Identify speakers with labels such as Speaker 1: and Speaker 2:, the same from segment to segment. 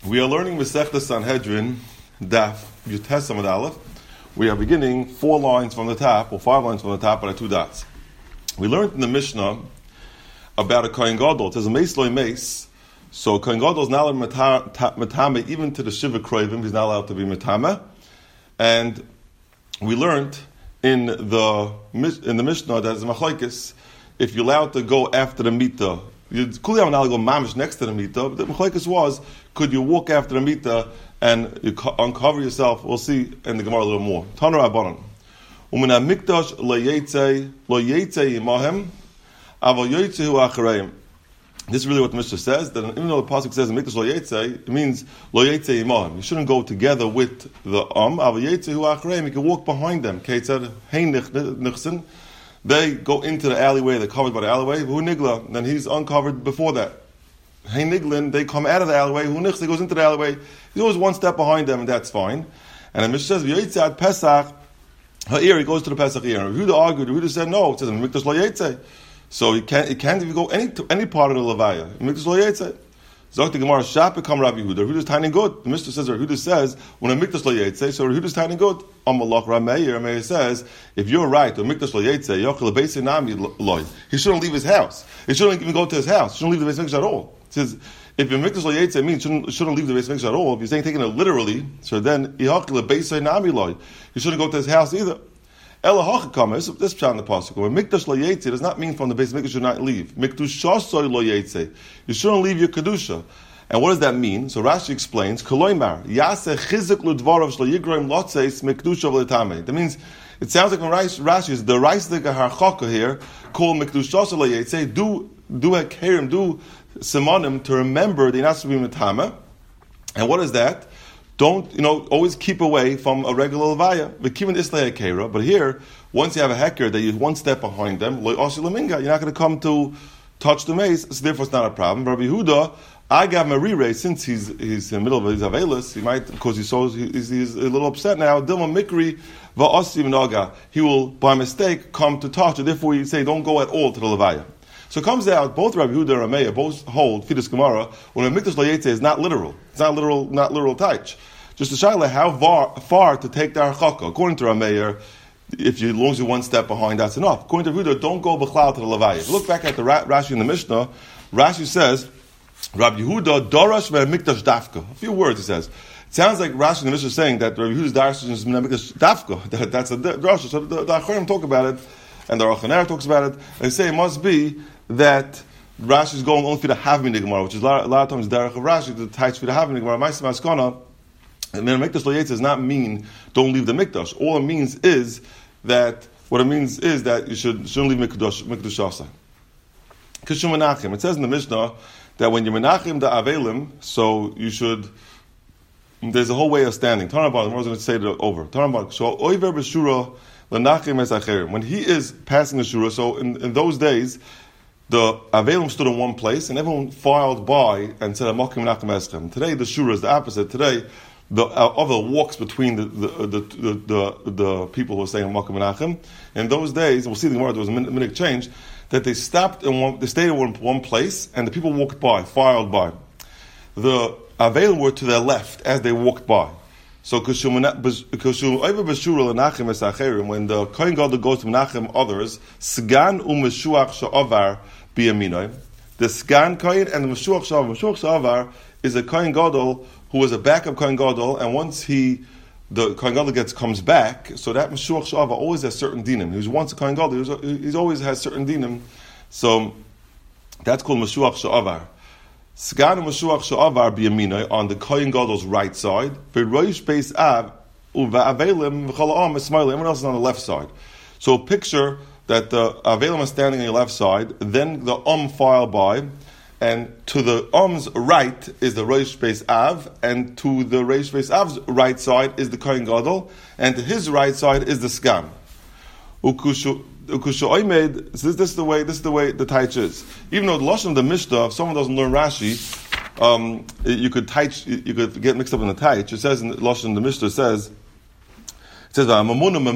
Speaker 1: We are learning Masechta Sanhedrin, Daf Yutes Amud Aleph. We are beginning 4 lines from the top, or 5 lines from the top, but 2 dots. We learned in the Mishnah about a Kohen Gadol. It says a mace loy mace. So Kohen Gadol is not allowed matame even to the Shiva Kroivim. He's not allowed to be matame. And we learned in the Mishnah that is machlokes, if you're allowed to go after the mita. You're not allowed to go mamish next to the mita. But the machlokes was, could you walk after the mita and you uncover yourself? We'll see in the Gemara a little more. Tana Rabbanan. Umina mikdash lo yetzei imahem, aval yotzehu achareim. This is really what the Mishnah says, that even though the pasuk says mikdash lo yetzei, it means lo yetzei imahem. You shouldn't go together with the aval yotzehu achareim. You can walk behind them. Ketzad hein nichsen. They go into the alleyway, they're covered by the alleyway, who nigla, then he's uncovered before that. Hey niglin, they come out of the alleyway, who nichs, he goes into the alleyway, he's always one step behind them, and that's fine. And the Mishnah says, V'yotzei Pesach, ha'ir, he goes to the Pesach ear. And Yehuda argued, Yehuda said, no, it says, Mikdash lo yetzei. So it can't even go any part of the Levaya. Mikdash lo yetzei. Zok the Gemara, Shap become Rabbi Yehuda. Yehuda's tiny good. The Mishnah says, Yehuda says, when a Mikdash lo yetzei, so Yehuda's tiny good. Amalach Rameir, Rameir says, if you're right, or Mikdash lo yetzei, yochel beis nami loy. He shouldn't leave his house. He shouldn't even go to his house. He shouldn't leave the Beis Mikdash at all. It says, if your Mikdash lo yetzei means shouldn't leave the Beis Mikdash at all, if you're saying taking it literally, so then yochel beis nami loy. You shouldn't go to his house either. Ela hachakamis, this pshat in the pasuk. When Mikdash lo yetzei does not mean from the Beis Mikdash should not leave. Mikdushasoy lo yetzei. You shouldn't leave your kedusha. And what does that mean? So Rashi explains, Koloimar, Yaseh chizuk ludvarav shlo yigroim lotzeis mikdusha v'letame. That means, it sounds like when Rashi is the Reisdiga harchaka here, called mikdusha shlo yetzei, do hakerim, do simonim to remember the not to be metame. And what is that? Don't, always keep away from a regular levaya. V'kiven islay hakera. But here, once you have a heker that you're one step behind them, lo osi laminga, you're not going to come to touch the mace, so therefore it's not a problem. Rabbi Yehuda, I got Marire, since he's in the middle of his Avelis, he might, because he's a little upset now, Dilma Mikri va'asi v'naga, he will, by mistake, come to touch it. Therefore, we say, don't go at all to the Levaya. So it comes out, both Rabbi Yehuda and Rameya both hold, Fidas Gemara, when a Mikdash lo yetzei is not literal. It's not literal taich. Just to show how far to take the Archaka. According to Rameya, as long as you're one step behind, that's enough. According to Yehuda, don't go b'chlal to the Levaya. If you look back at the Rashi in the Mishnah, Rashi says, Rabbi Yehuda Dorash ve'mikdash dafka. A few words he says. It sounds like Rashi in the Mishnah is saying that Rabbi Yehuda's Darash is mikdash dafka. That's a Rosh. So the Acharim talk about it, and the Achaner talks about it. They say it must be that Rashi is going only for the Havmin Gemara, which is a lot of times the Derech of Rashi, the Taich for the Havmin Gemara. Ma'aseh Maskana, and then mikdash lo yetzei does not mean don't leave the mikdash. All it means is that you shouldn't leave mikdash asa. Kishum Menachem. It says in the Mishnah that when you're menachem the avelim, so you should. There's a whole way of standing. Tanabal, I was going to say it over. Tanabal, so oiver b'shura lenachem es acherim. When he is passing the shura, so in those days, the avelim stood in one place and everyone filed by and said amakim menachem eschem. Today the shura is the opposite. Today the other walks between the people who are saying amakim menachem. In those days, we'll see the Gemara. There was a minute change. That they stopped they stayed in one place, and the people walked by, filed by. The Avelim were to their left as they walked by. So, when the Kohen Gadol goes to Menachem others, Sgan u'Meshuach sha'avar b'yaminoi. The Sgan Kohen and the Meshuach sha'avar. Meshuach sha'avar is a Kohen Gadol who was a backup Kohen Gadol, and once the Kohen Gadol comes back, so that Meshuach Sha'avar always has certain dinim. He was once a Kohen Gadol, he always has certain dinim. So that's called Meshuach Sha'avar. Sgan and Meshuach Sha'avar b'yaminoi on the Kohen Gadol's right side. V'roish beis av u'va'avelim v'chol ha'am esmayli. Everyone else is on the left side. So picture that the avelim is standing on your left side, then the file by, and to the right is the Rosh Beis Av, and to the Rosh Beis Av's right side is the Kohen Gadol, and to his right side is the Sgan. Ukushu Oymed. So this is the way the taich is. Even though the lashon of the Mishnah, if someone doesn't learn Rashi, you could get mixed up in the taich. It says in the lashon of the Mishnah says. It says,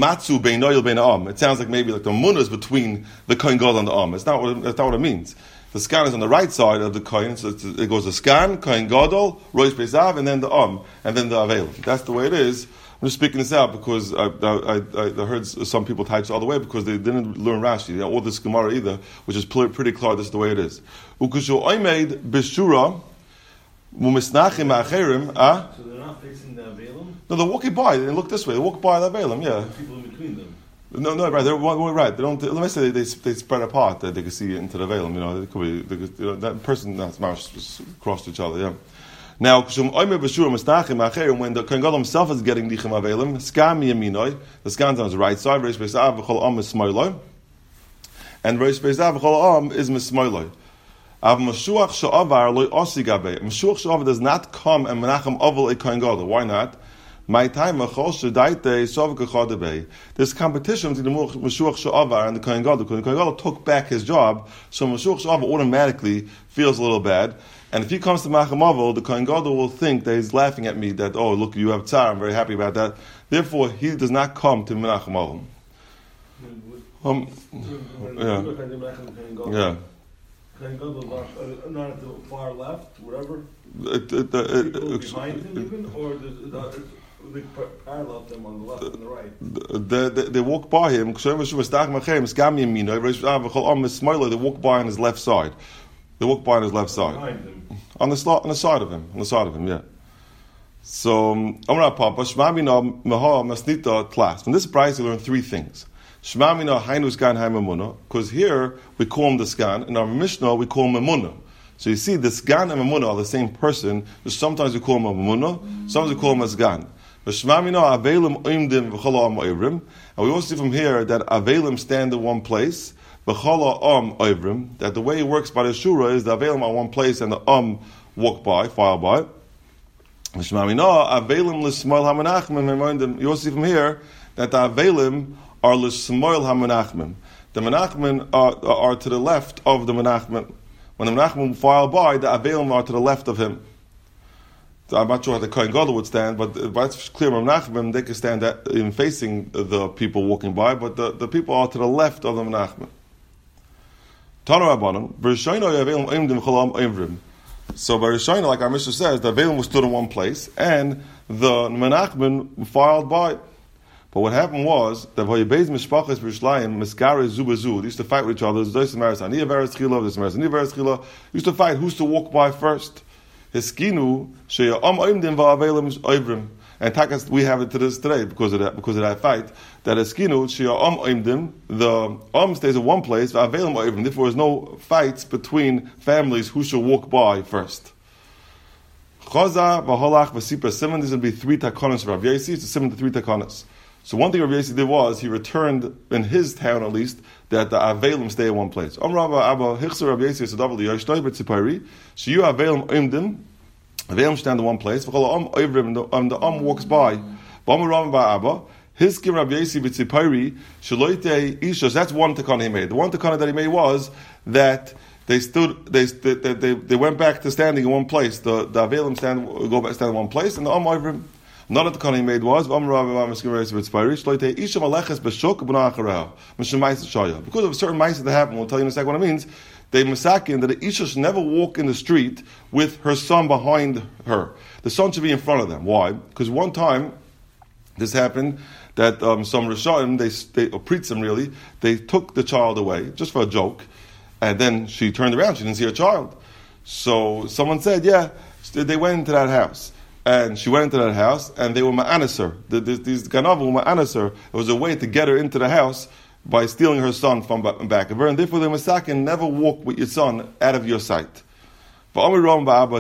Speaker 1: it sounds like maybe like the Mamunah is between the Kohen Gadol and the Am. That's not what it means. The scan is on the right side of the kohen, so it goes the scan, kohen gadol, rosh beisav, and then the and then the avelim. That's the way it is. I'm just speaking this out because I heard some people type all the way because they didn't learn Rashi or this Gemara either, which is pretty clear. This is the way it is. Ukushu oimed b'shura mumisnachim acherim.
Speaker 2: So they're not facing the avelim?
Speaker 1: No, they're walking by. They look this way. They walk by the avelim. Yeah.
Speaker 2: People in between them.
Speaker 1: No, right. They're right. They don't. Let me say they spread apart that they can see into the veil. It could be that person that's crossed each other. Yeah. Now, when the Kohen Gadol himself is getting dichim avelim, skam yaminoi, the skan's on his right side. Reish beisav v'chol am is smoiloi, and reish beisav v'chol am is mismoiloi. Av mashuach she'avar loy osi gabe. Mashuach she'avar does not come and menachem oval a Kohen Gadol. Why not? My time this competition between the Mashuach She'avar and the Kohen Gadol. The Kohen Gadol took back his job, so Mashuach She'avar automatically feels a little bad. And if he comes to Menachem Oval, the Kohen Gadol will think that he's laughing at me, that, oh, look, you have tsar, I'm very happy about that. Therefore, he does not come to Menachem Oval. Yeah.
Speaker 2: Kohen Gadol not at the far left, whatever? Behind him even, or they parallel them on the left and the right?
Speaker 1: They walk by him. They walk by on his left side. They walk by on his left side.
Speaker 2: Behind him.
Speaker 1: On the side of him. On the side of him, yeah. So, from this price you learn three things. Because here we call him the skan, in our Mishnah we call him Emunah. So you see, the sgan and Emunah are the same person. Sometimes we call him Emunah, sometimes we call him a sgan. And we also see from here that Avelim stand in one place, that the way it works by the Shura is the Avelim are one place and the walk by, file by. You also see from here that the Avelim are l'smoil ha-menachmim. The menachmim are to the left of the menachmim. When the menachmim file by, the Avelim are to the left of him. I'm not sure how the Kohen Gadol would stand, but it's clear Menachem, they can stand in facing the people walking by, but the people are to the left of the Menachem. So by Rishonim, like our Mishnah says, the Avelim was stood in one place, and the Menachem filed by. But what happened was that they used to fight with each other. Used to fight who's to walk by first. Hiskinu sheyam oimdim va'avelim oivrim, and takas we have it to this today because of that fight. That hiskinu sheyam oimdim, the stays in one place va'avelim oivrim. Therefore, there's no fights between families who should walk by first. Chaza v'holach v'sipra simon. There's going to be three takonos. Rav Yosi, it's a simon to three takonos. So one thing Rav Yosi did was he returned in his town at least that the Avelim stay in one place. Avelim stand in one place. The walks by. That's one takana he made. The one takana that he made was that they went back to standing in one place. The Avelim go back stand in one place, and the Oivrim. Another takana he made was because of a certain ma'aseh that happened. We'll tell you in a second what it means. They masakin that the isha should never walk in the street with her son behind her. The son should be in front of them. Why? Because one time this happened that some Rishonim, they Pritzim really, they took the child away just for a joke, and then she turned around, she didn't see her child. So someone said, yeah, they went into that house. And she went into that house, and they were ma'anis her. These Ganav were ma'anis her. It was a way to get her into the house by stealing her son from back of her. And therefore, the masakin never walk with your son out of your sight. Third takana,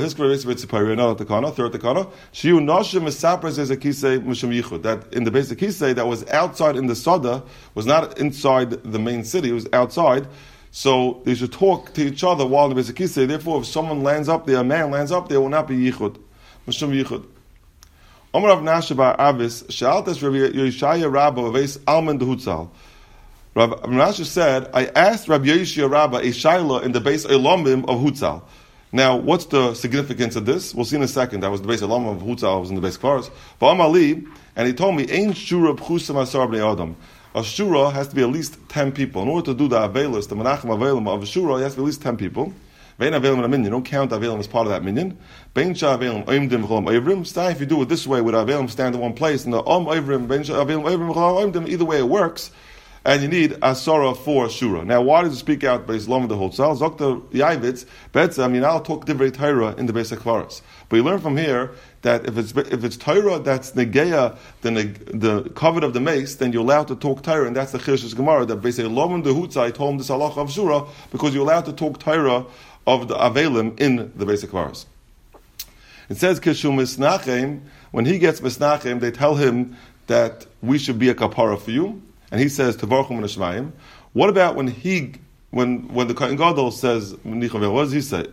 Speaker 1: that in the basic kisei that was outside in the sada, was not inside the main city, it was outside. So they should talk to each other while in the basic kisei. Therefore, if someone lands up there, a man lands up there, it will not be yichud. Mishum yichud. Omer Rav Nasha bar Avis, Shaltas Rabbi Yeshaya Rabba Aves Alman Dehutzal. Rav Nasha said, I asked Rabbi Yeshaya Rabba a shaila in the base Elomim of Hutzal. Now, what's the significance of this? We'll see in a second. That was the base Elomim of Hutzal, was in the base Kfaros. V'amali, and he told me, Ein shura b'chusam asar b'nei adam. A shura has to be at least 10 people. In order to do the avelis, the menachem avelim of a shura, it has to be at least 10 people. Vein Avelim in a minyan. Don't count Avelim as part of that minyan. Bein Sha Avelim Oimdim V'cholam Oivrim. If you do it this way, with Avelim stand in one place, and the Oivrim, Bein Sha Avelim Oivrim V'cholam Oimdim, either way it works. And you need Asara for Shura. Now, why does it speak out based on the Hotzal? Zokta Yavitz, Betzam, I'll talk Divrei Torah in the basic Kvaras. But you learn from here that if it's Torah that's Negeya, then the covet of the mace, then you're allowed to talk Torah, and that's the Chirshus Gemara, that basically Lomon the Hutzai told him this halacha of Shura, because you're allowed to talk Torah of the Avelim in the basic Kvaras. It says, Kishu Misnachem, when he gets Misnachem, they tell him that we should be a kapara for you. And he says, Tavarchum and Shemaim. What about when the Kohen Gadol says, what does he say?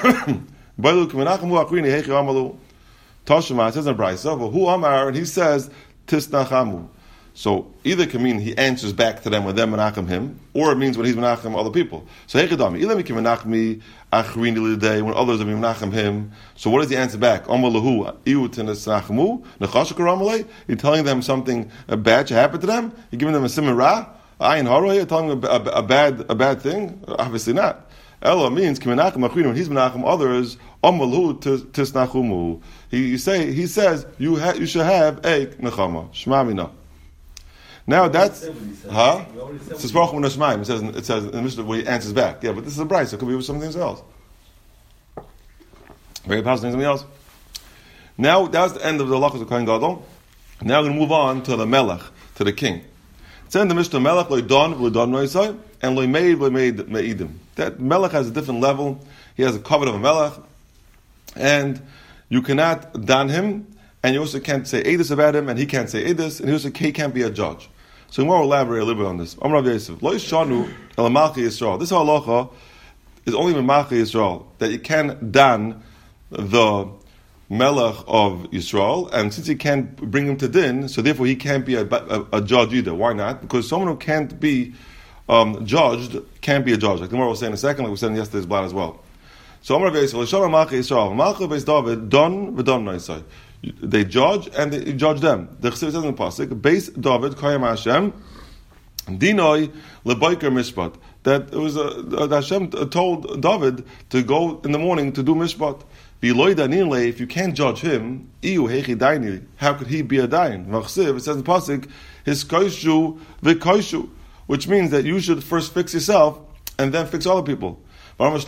Speaker 1: Tashma, it says in Braisa, who Amar, and he says, Tisnachamu. So either can mean he answers back to them when they're menachem him, or it means when he's menachem other people. So Hechidami, either can menachem achrini l'day when others are menachem him. So what does he answer back? Amalahu iu tenesachmu nechashakaramale. You're telling them something bad should happen to them. You're giving them a siman ra, ayin haro. You're telling them a bad thing. Obviously not. Ella means kimenachem achrini when he's menachem others. Amalahu tisnachumu. He says you should have a nechama shmamina. Now that's it says Baruch It says in the Mishnah where he answers back. Yeah, but this is a Bryce. It could be with something else. Very possible something else. Now that's the end of the halachos of Kohen Gadol. Now we're going to move on to the Melech, to the king. It says in the Mishnah Melech loydon noisai and loymeid meidim. That Melech has a different level. He has a covet of a Melech, and you cannot don him. And you also can't say edus about him, and he can't say edus, and he can't be a judge. So we will elaborate a little bit on this. Amar Rav Yosef, Lo yishanu el malchi Yisrael. This halacha is only in malchi Yisrael, that you can dan the melech of Yisrael, and since he can't bring him to din, so therefore he can't be a judge either. Why not? Because someone who can't be judged can't be a judge. Like the Gemara will say in a second, like we said in yesterday's blot as well. So Amar Rav Yosef, Lo yishanu malchi Yisrael. Malchi beis David, don v'don noisai. They judge and they judge them. The Chesiv says in the pasuk, Beis David Koyam Hashem Dinoi LeBoiker Mishpat. That it was that Hashem told David to go in the morning to do Mishpat. If you can't judge him, how could he be a dayan? It says in the pasuk, his koishu v'koishu, which means that you should first fix yourself and then fix other people. First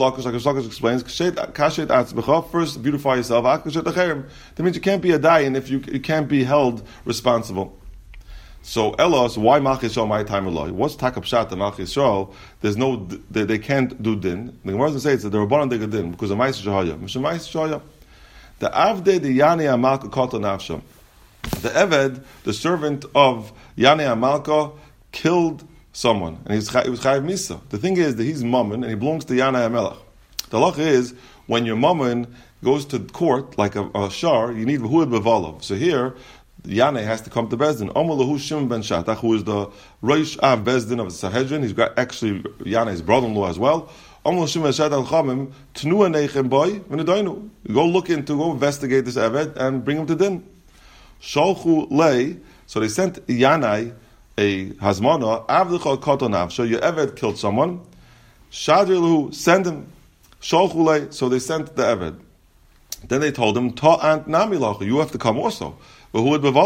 Speaker 1: beautify yourself. That means you can't be a dayan if you can't be held responsible. So Elos, why Malchi Yisrael my time alone? What's Takab Shat and Malchi Yisrael? They can't do din. The Gemara says that the Rabbanan they din because of Ma'aseh Shahaya. Ma'aseh Shahaya. The Avde the Yanei Amalka Kota Nafsha. The Eved, the servant of Yanei Amalka, killed someone, and he was chayiv misa. The thing is that he's mammon, and he belongs to Yanei HaMelech. The halacha is, when your mammon goes to court, like a shar, you need v'huad b'valov. So here, Yanei has to come to Bezdin. Omer lahu Shimon ben Shatach, who is the Rosh Av Bezdin of the Sanhedrin. He's got actually Yanei's brother-in-law as well. Omer lahu Shimon ben Shatach chamim, tnua neichem boy, v'nedoinu. Go investigate this Eved, and bring him to din. Sholchu lei, so they sent Yanei a hazmana, avlicha kotonav, your Eved killed someone, shadrilu, send him, sholchulei, so they sent the Eved. Then they told him, ta'ant namilachu, you have to come also. That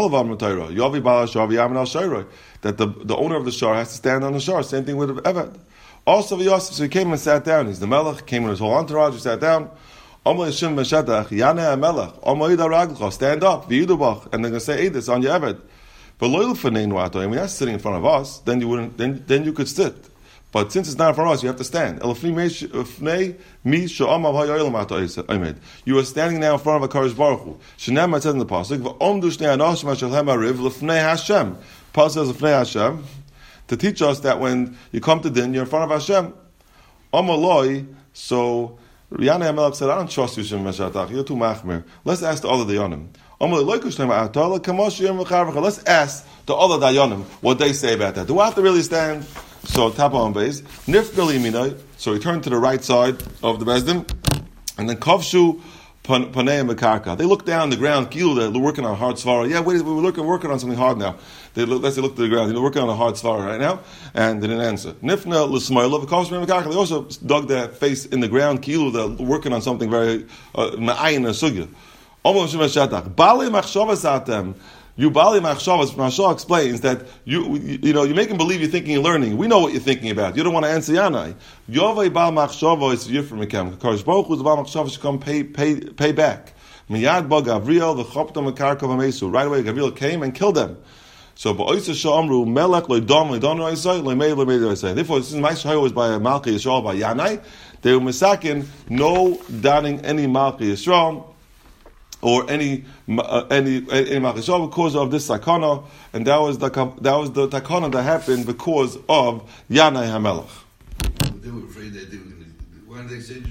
Speaker 1: the owner of the shar has to stand on the shar, same thing with Eved. Also Yosef, so he came and sat down, he's the Melech, came with his whole entourage, he sat down, stand up, v'yidubach, and they're going to say, hey, this on your Eved. But loyal for neinu ato, and when that's sitting in front of us, then you wouldn't. Then you could sit. But since it's not in front of us, you have to stand. You are standing now in front of a Kadosh Baruch Hu. Shenema says in the pasuk, "V'omdu shnei anoshim asher lehem hariv lefnei Hashem." Pasuk says lefnei Hashem to teach us that when you come to din, you're in front of Hashem. Amaloi. So Yanei HaMelech said, "I don't trust you, Shimon ben Shatach. You're too machmir. Let's ask the other dayanim." Let's ask the other dayanim what they say about that. Do I have to really stand? So tapa on base. So he turned to the right side of the bezdin, and then kavshu Panei Mekarka. They look down the ground, Gilu, they're working on a hard svara. Yeah, wait, we're working on something hard now. Let's say look to the ground. They're working on a hard svara right now, and they didn't answer. Nifna l'smayla v'kos Panei Mekarka. They also dug their face in the ground, Gilu, they're working on something very ma'ayin and sugya. Almost Shatach. Bali machshavas atem. You Bali Machshavas, Mashal explains that you're making believe you're thinking and learning. We know what you're thinking about. You don't want to answer Yanai. Yovei Bal Machshava is Yifrim Mekem. Kadosh Baruch Hu's Bal Machshava should come pay back. Miyad Ba Gavriel the Chopta Mekarka Vamesu. Right away, Gavriel came and killed them. So Ba'oisa Sha'amru Melech Loidom Loidon Roisai Loimei Loimei Roisai. Therefore, this is my Shahai was by Malchi Yisrael by Yanai. They were misakin, no doubting any Malchi Yisrael or any Malchishah because of this takana, and that was the takana that happened because of Yanai HaMelech.
Speaker 3: They were afraid that they were going to. Why did they say?